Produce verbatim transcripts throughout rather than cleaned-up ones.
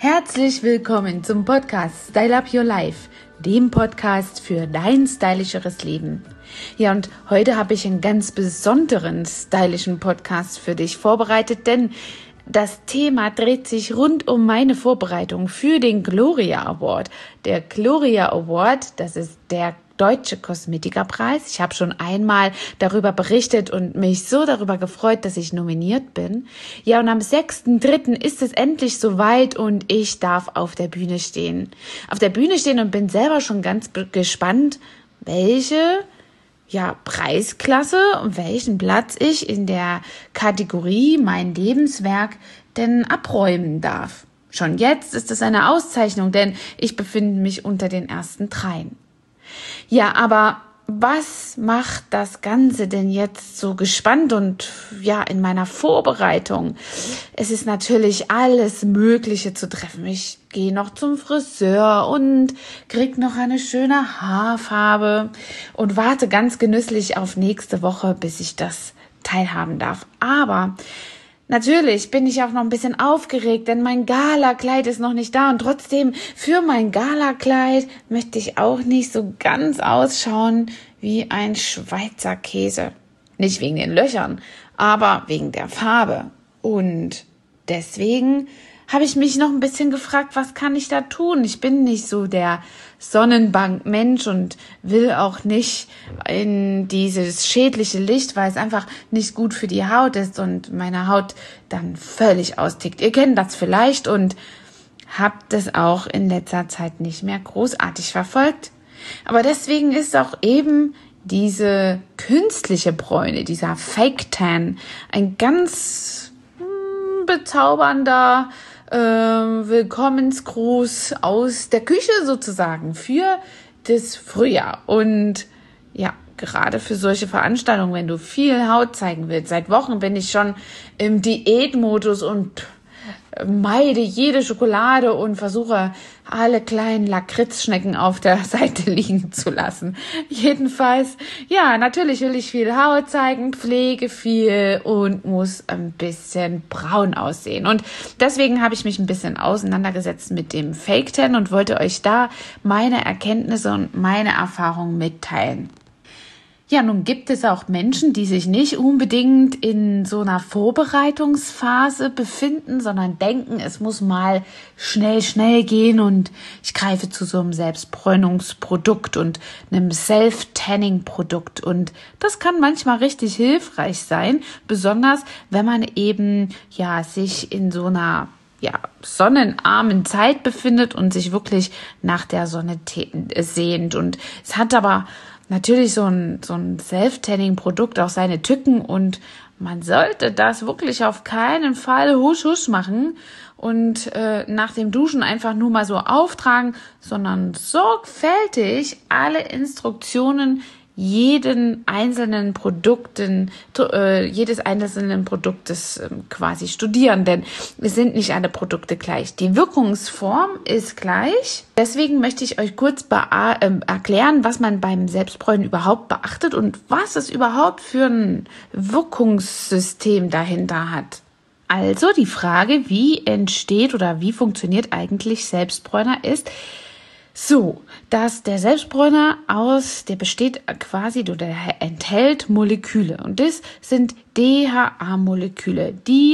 Herzlich willkommen zum Podcast Style Up Your Life, dem Podcast für dein stylischeres Leben. Ja, und heute habe ich einen ganz besonderen stylischen Podcast für dich vorbereitet, denn das Thema dreht sich rund um meine Vorbereitung für den Gloria Award. Der Gloria Award, das ist der Deutsche Kosmetikerpreis. Ich habe schon einmal darüber berichtet und mich so darüber gefreut, dass ich nominiert bin. Ja, und am sechsten dritten ist es endlich soweit und ich darf auf der Bühne stehen. Auf der Bühne stehen und bin selber schon ganz gespannt, welche ja, Preisklasse und welchen Platz ich in der Kategorie Mein Lebenswerk denn abräumen darf. Schon jetzt ist es eine Auszeichnung, denn ich befinde mich unter den ersten dreien. Ja, aber was macht das Ganze denn jetzt so gespannt und ja, in meiner Vorbereitung? Es ist natürlich alles Mögliche zu treffen. Ich gehe noch zum Friseur und krieg noch eine schöne Haarfarbe und warte ganz genüsslich auf nächste Woche, bis ich das teilhaben darf. Aber natürlich bin ich auch noch ein bisschen aufgeregt, denn mein Galakleid ist noch nicht da und trotzdem für mein Galakleid möchte ich auch nicht so ganz ausschauen wie ein Schweizer Käse. Nicht wegen den Löchern, aber wegen der Farbe. Und deswegen habe ich mich noch ein bisschen gefragt, was kann ich da tun? Ich bin nicht so der Sonnenbank-Mensch und will auch nicht in dieses schädliche Licht, weil es einfach nicht gut für die Haut ist und meine Haut dann völlig austickt. Ihr kennt das vielleicht und habt es auch in letzter Zeit nicht mehr großartig verfolgt. Aber deswegen ist auch eben diese künstliche Bräune, dieser Fake Tan, ein ganz hm, bezaubernder äh, Willkommensgruß aus der Küche sozusagen für das Frühjahr. Und ja, gerade für solche Veranstaltungen, wenn du viel Haut zeigen willst. Seit Wochen bin ich schon im Diätmodus und meide jede Schokolade und versuche, alle kleinen Lakritzschnecken auf der Seite liegen zu lassen. Jedenfalls, ja, natürlich will ich viel Haut zeigen, pflege viel und muss ein bisschen braun aussehen. Und deswegen habe ich mich ein bisschen auseinandergesetzt mit dem Fake Tan und wollte euch da meine Erkenntnisse und meine Erfahrungen mitteilen. Ja, nun gibt es auch Menschen, die sich nicht unbedingt in so einer Vorbereitungsphase befinden, sondern denken, es muss mal schnell, schnell gehen und ich greife zu so einem Selbstbräunungsprodukt und einem Self-Tanning-Produkt. Und das kann manchmal richtig hilfreich sein, besonders wenn man eben ja sich in so einer ja, sonnenarmen Zeit befindet und sich wirklich nach der Sonne te- sehnt. Und es hat aber natürlich so ein, so ein Self-Tanning-Produkt auch seine Tücken und man sollte das wirklich auf keinen Fall husch husch machen und äh, nach dem Duschen einfach nur mal so auftragen, sondern sorgfältig alle Instruktionen jeden einzelnen Produkten, äh, jedes einzelnen Produktes äh, quasi studieren, denn es sind nicht alle Produkte gleich. Die Wirkungsform ist gleich. Deswegen möchte ich euch kurz bea- äh, erklären, was man beim Selbstbräunen überhaupt beachtet und was es überhaupt für ein Wirkungssystem dahinter hat. Also die Frage, wie entsteht oder wie funktioniert eigentlich Selbstbräuner ist, so, dass der Selbstbräuner aus, der besteht quasi oder der enthält Moleküle und das sind D H A-Moleküle,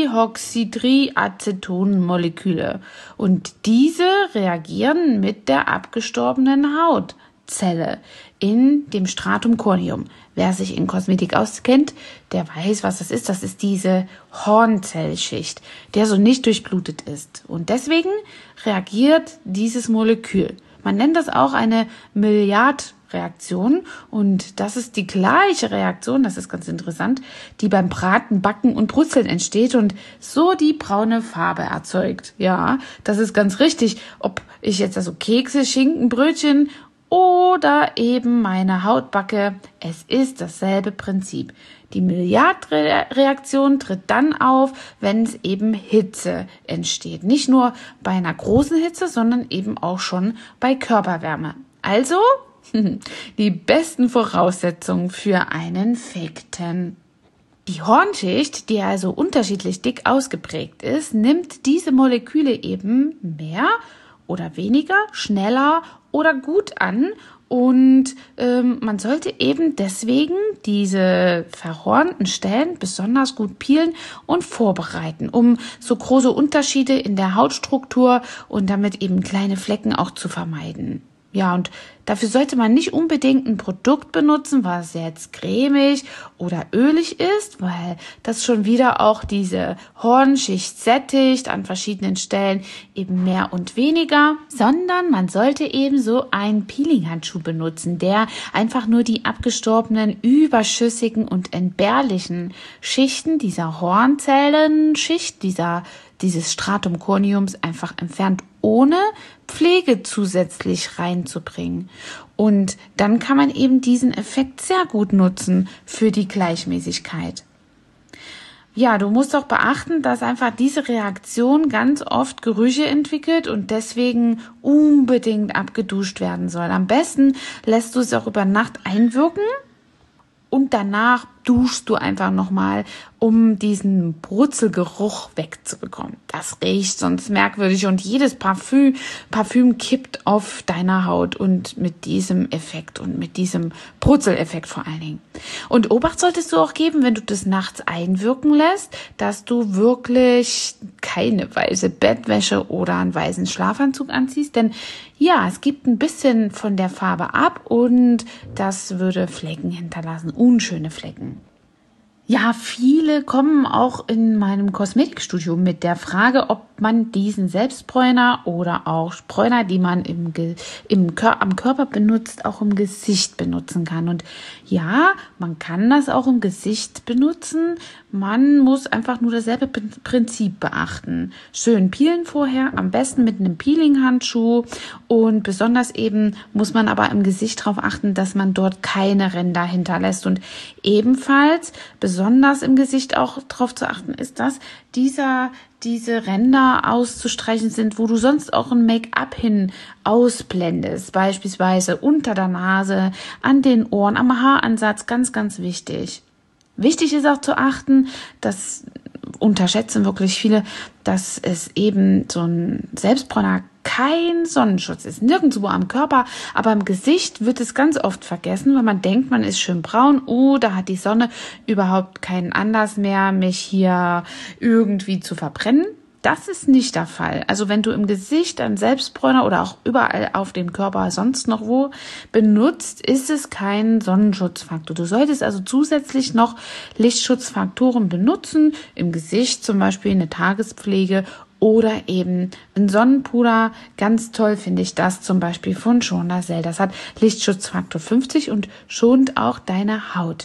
Dioxydriaceton-Moleküle und diese reagieren mit der abgestorbenen Hautzelle in dem Stratum corneum. Wer sich in Kosmetik auskennt, der weiß, was das ist. Das ist diese Hornzellschicht, der so nicht durchblutet ist und deswegen reagiert dieses Molekül. Man nennt das auch eine Maillard-Reaktion und das ist die gleiche Reaktion, das ist ganz interessant, die beim Braten, Backen und Brutzeln entsteht und so die braune Farbe erzeugt. Ja, das ist ganz richtig, ob ich jetzt also Kekse, Schinken, Brötchen oder eben meine Haut backe, es ist dasselbe Prinzip. Die Maillard-Reaktion tritt dann auf, wenn es eben Hitze entsteht. Nicht nur bei einer großen Hitze, sondern eben auch schon bei Körperwärme. Also die besten Voraussetzungen für einen Fake Tan. Die Hornschicht, die also unterschiedlich dick ausgeprägt ist, nimmt diese Moleküle eben mehr oder weniger, schneller oder gut an. Und ähm, man sollte eben deswegen diese verhornten Stellen besonders gut peelen und vorbereiten, um so große Unterschiede in der Hautstruktur und damit eben kleine Flecken auch zu vermeiden. Ja, und dafür sollte man nicht unbedingt ein Produkt benutzen, was jetzt cremig oder ölig ist, weil das schon wieder auch diese Hornschicht sättigt, an verschiedenen Stellen eben mehr und weniger, sondern man sollte eben so einen Peeling-Handschuh benutzen, der einfach nur die abgestorbenen, überschüssigen und entbehrlichen Schichten dieser Hornzellenschicht, dieser dieses Stratum corneums einfach entfernt, ohne Pflege zusätzlich reinzubringen. Und dann kann man eben diesen Effekt sehr gut nutzen für die Gleichmäßigkeit. Ja, du musst auch beachten, dass einfach diese Reaktion ganz oft Gerüche entwickelt und deswegen unbedingt abgeduscht werden soll. Am besten lässt du es auch über Nacht einwirken und danach duschst du einfach nochmal, um diesen Brutzelgeruch wegzubekommen. Das riecht sonst merkwürdig und jedes Parfüm, Parfüm kippt auf deiner Haut und mit diesem Effekt und mit diesem Brutzeleffekt vor allen Dingen. Und Obacht solltest du auch geben, wenn du das nachts einwirken lässt, dass du wirklich keine weiße Bettwäsche oder einen weißen Schlafanzug anziehst, denn ja, es gibt ein bisschen von der Farbe ab und das würde Flecken hinterlassen, unschöne Flecken. Ja, viele kommen auch in meinem Kosmetikstudio mit der Frage, ob man diesen Selbstbräuner oder auch Bräuner, die man im, im, am Körper benutzt, auch im Gesicht benutzen kann. Und ja, man kann das auch im Gesicht benutzen. Man muss einfach nur dasselbe Prinzip beachten. Schön peelen vorher, am besten mit einem Peeling-Handschuh. Und besonders eben muss man aber im Gesicht darauf achten, dass man dort keine Ränder hinterlässt. Und ebenfalls besonders im Gesicht auch darauf zu achten ist, dass dieser diese Ränder auszustreichen sind, wo du sonst auch ein Make-up hin ausblendest, beispielsweise unter der Nase, an den Ohren, am Haaransatz, ganz, ganz wichtig. Wichtig ist auch zu achten, das unterschätzen wirklich viele, dass es eben so ein Selbstbräuner kein Sonnenschutz ist, nirgendwo am Körper, aber im Gesicht wird es ganz oft vergessen, weil man denkt, man ist schön braun, oh, da hat die Sonne überhaupt keinen Anlass mehr, mich hier irgendwie zu verbrennen. Das ist nicht der Fall. Also wenn du im Gesicht einen Selbstbräuner oder auch überall auf dem Körper sonst noch wo benutzt, ist es kein Sonnenschutzfaktor. Du solltest also zusätzlich noch Lichtschutzfaktoren benutzen, im Gesicht zum Beispiel eine Tagespflege oder eben ein Sonnenpuder. Ganz toll finde ich das zum Beispiel von Schonacell. Das hat Lichtschutzfaktor fünfzig und schont auch deine Haut.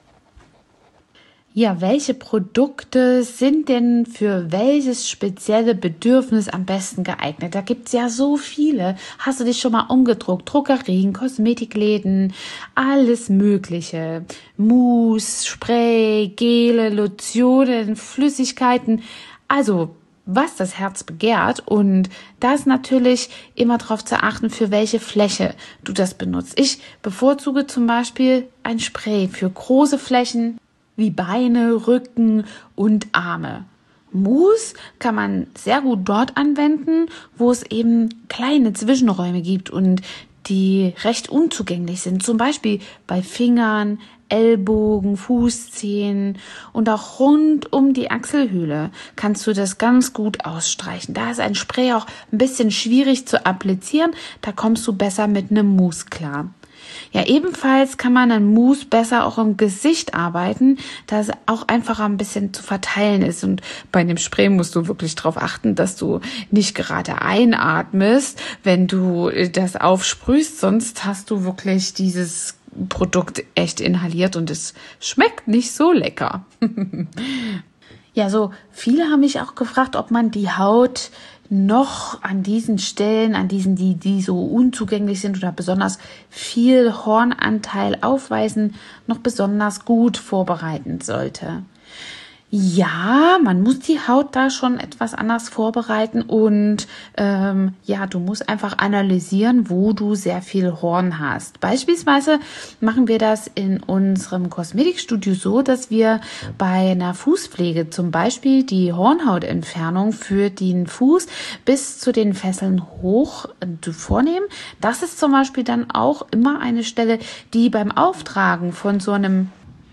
Ja, welche Produkte sind denn für welches spezielle Bedürfnis am besten geeignet? Da gibt's ja so viele. Hast du dich schon mal umgedruckt? Drogerien, Kosmetikläden, alles Mögliche. Mousse, Spray, Gele, Lotionen, Flüssigkeiten. Also was das Herz begehrt, und da ist natürlich immer darauf zu achten, für welche Fläche du das benutzt. Ich bevorzuge zum Beispiel ein Spray für große Flächen wie Beine, Rücken und Arme. Mousse kann man sehr gut dort anwenden, wo es eben kleine Zwischenräume gibt und die recht unzugänglich sind. Zum Beispiel bei Fingern, Ellbogen, Fußzehen und auch rund um die Achselhöhle kannst du das ganz gut ausstreichen. Da ist ein Spray auch ein bisschen schwierig zu applizieren, da kommst du besser mit einem Mousse klar. Ja, ebenfalls kann man an Mousse besser auch im Gesicht arbeiten, da es auch einfacher ein bisschen zu verteilen ist. Und bei dem Spray musst du wirklich darauf achten, dass du nicht gerade einatmest, wenn du das aufsprühst, sonst hast du wirklich dieses Produkt echt inhaliert und es schmeckt nicht so lecker. Ja, so viele haben mich auch gefragt, ob man die Haut noch an diesen Stellen, an diesen, die, die so unzugänglich sind oder besonders viel Hornanteil aufweisen, noch besonders gut vorbereiten sollte. Ja, man muss die Haut da schon etwas anders vorbereiten und ähm, ja, du musst einfach analysieren, wo du sehr viel Horn hast. Beispielsweise machen wir das in unserem Kosmetikstudio so, dass wir bei einer Fußpflege zum Beispiel die Hornhautentfernung für den Fuß bis zu den Fesseln hoch äh, vornehmen. Das ist zum Beispiel dann auch immer eine Stelle, die beim Auftragen von so einem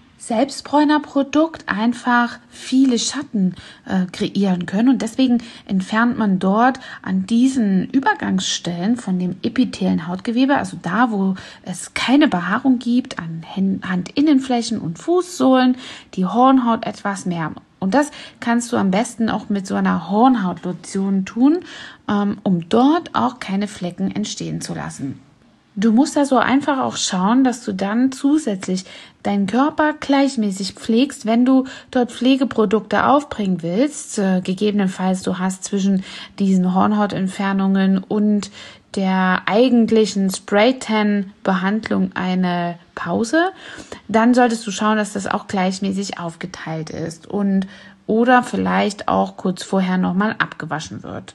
Selbstbräunerprodukt einfach viele Schatten äh, kreieren können und deswegen entfernt man dort an diesen Übergangsstellen von dem epithelen Hautgewebe, also da, wo es keine Behaarung gibt, an Handinnenflächen und Fußsohlen, die Hornhaut etwas mehr. Und das kannst du am besten auch mit so einer Hornhautlotion tun, ähm, um dort auch keine Flecken entstehen zu lassen. Du musst also einfach auch schauen, dass du dann zusätzlich deinen Körper gleichmäßig pflegst, wenn du dort Pflegeprodukte aufbringen willst. Äh, gegebenenfalls du hast zwischen diesen Hornhautentfernungen und der eigentlichen Spray-Tan-Behandlung eine Pause. Dann solltest du schauen, dass das auch gleichmäßig aufgeteilt ist und oder vielleicht auch kurz vorher nochmal abgewaschen wird.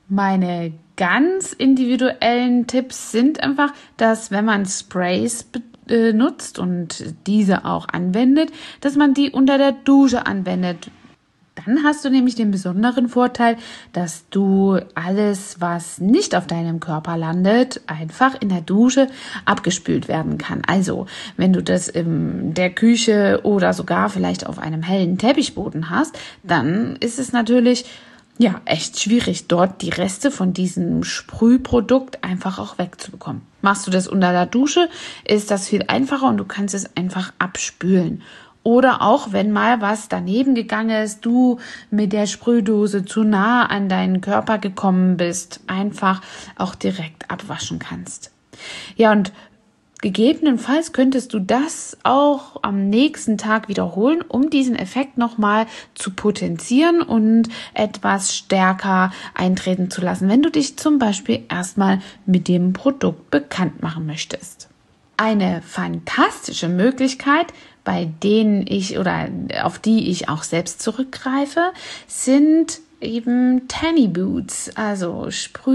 Meine ganz individuellen Tipps sind einfach, dass wenn man Sprays benutzt und diese auch anwendet, dass man die unter der Dusche anwendet. Dann hast du nämlich den besonderen Vorteil, dass du alles, was nicht auf deinem Körper landet, einfach in der Dusche abgespült werden kann. Also, wenn du das in der Küche oder sogar vielleicht auf einem hellen Teppichboden hast, dann ist es natürlich ja, echt schwierig, dort die Reste von diesem Sprühprodukt einfach auch wegzubekommen. Machst du das unter der Dusche, ist das viel einfacher und du kannst es einfach abspülen. Oder auch, wenn mal was daneben gegangen ist, du mit der Sprühdose zu nah an deinen Körper gekommen bist, einfach auch direkt abwaschen kannst. Ja, und gegebenenfalls könntest du das auch am nächsten Tag wiederholen, um diesen Effekt nochmal zu potenzieren und etwas stärker eintreten zu lassen, wenn du dich zum Beispiel erstmal mit dem Produkt bekannt machen möchtest. Eine fantastische Möglichkeit, bei denen ich oder auf die ich auch selbst zurückgreife, sind eben Tanny Boots, also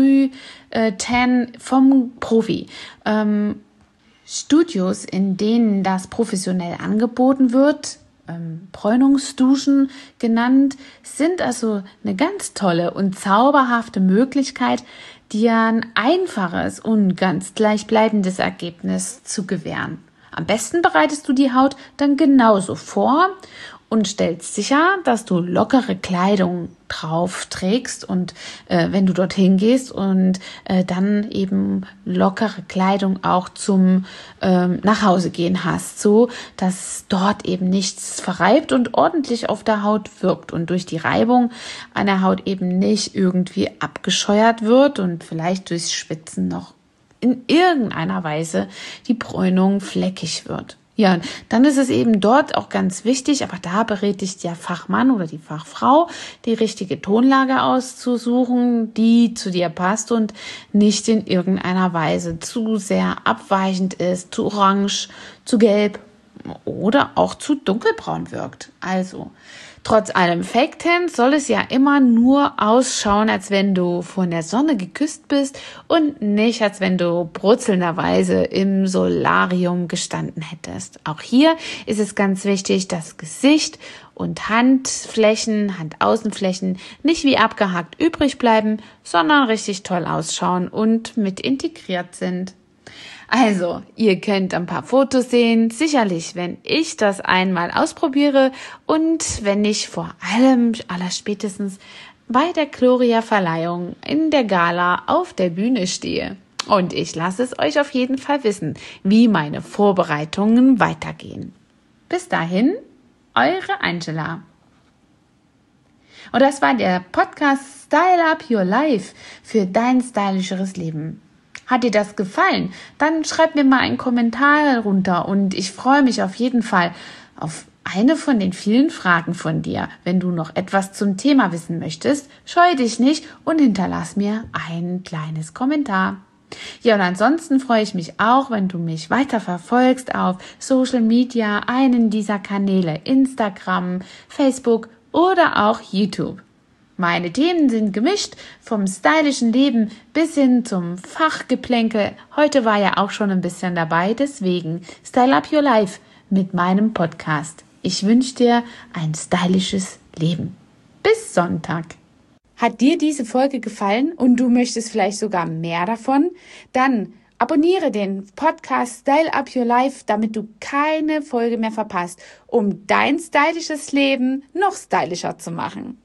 Sprüh-Tan vom Profi. Ähm, Studios, in denen das professionell angeboten wird, ähm, Bräunungsduschen genannt, sind also eine ganz tolle und zauberhafte Möglichkeit, dir ein einfaches und ganz gleichbleibendes Ergebnis zu gewähren. Am besten bereitest du die Haut dann genauso vor und stellst sicher, dass du lockere Kleidung drauf trägst und äh, wenn du dorthin gehst und äh, dann eben lockere Kleidung auch zum ähm, Nachhausegehen hast, so dass dort eben nichts verreibt und ordentlich auf der Haut wirkt und durch die Reibung an der Haut eben nicht irgendwie abgescheuert wird und vielleicht durchs Schwitzen noch in irgendeiner Weise die Bräunung fleckig wird. Ja, dann ist es eben dort auch ganz wichtig, aber da berät dich der Fachmann oder die Fachfrau, die richtige Tonlage auszusuchen, die zu dir passt und nicht in irgendeiner Weise zu sehr abweichend ist, zu orange, zu gelb oder auch zu dunkelbraun wirkt. Also, trotz allem Fake-Tan soll es ja immer nur ausschauen, als wenn du von der Sonne geküsst bist und nicht, als wenn du brutzelnderweise im Solarium gestanden hättest. Auch hier ist es ganz wichtig, dass Gesicht und Handflächen, Handaußenflächen nicht wie abgehakt übrig bleiben, sondern richtig toll ausschauen und mit integriert sind. Also, ihr könnt ein paar Fotos sehen, sicherlich, wenn ich das einmal ausprobiere und wenn ich vor allem allerspätestens bei der Gloria-Verleihung in der Gala auf der Bühne stehe. Und ich lasse es euch auf jeden Fall wissen, wie meine Vorbereitungen weitergehen. Bis dahin, eure Angela. Und das war der Podcast Style Up Your Life für dein stylischeres Leben. Hat dir das gefallen? Dann schreib mir mal einen Kommentar runter und ich freue mich auf jeden Fall auf eine von den vielen Fragen von dir. Wenn du noch etwas zum Thema wissen möchtest, scheue dich nicht und hinterlass mir ein kleines Kommentar. Ja, und ansonsten freue ich mich auch, wenn du mich weiter verfolgst auf Social Media, einen dieser Kanäle, Instagram, Facebook oder auch YouTube. Meine Themen sind gemischt, vom stylischen Leben bis hin zum Fachgeplänkel. Heute war ja auch schon ein bisschen dabei, deswegen Style Up Your Life mit meinem Podcast. Ich wünsche dir ein stylisches Leben. Bis Sonntag. Hat dir diese Folge gefallen und du möchtest vielleicht sogar mehr davon? Dann abonniere den Podcast Style Up Your Life, damit du keine Folge mehr verpasst, um dein stylisches Leben noch stylischer zu machen.